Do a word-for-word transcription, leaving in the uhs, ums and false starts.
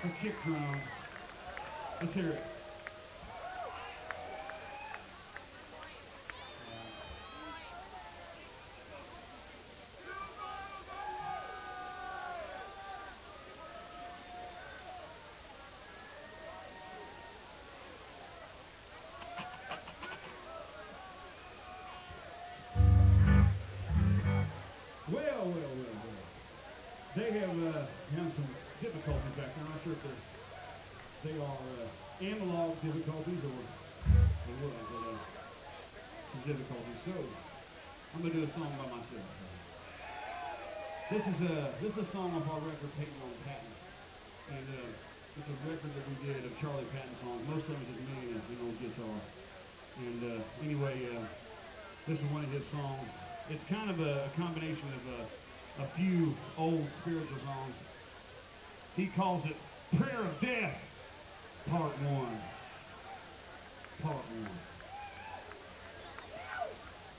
That's a kick drum. Let's hear it. Well, well, well, well. They have uh, had some difficulties back there. I'm not sure if they're, they are uh, analog difficulties or, or what, but uh, some difficulties. So, I'm going to do a song by myself. This is a, this is a song off our record, Peyton on Patton. And uh, it's a record that we did of Charlie Patton songs. Most of it is me and an old guitar. And uh, anyway, uh, this is one of his songs. It's kind of a, a combination of a, a few old spiritual songs. He calls it Prayer of Death, Part One. Part One.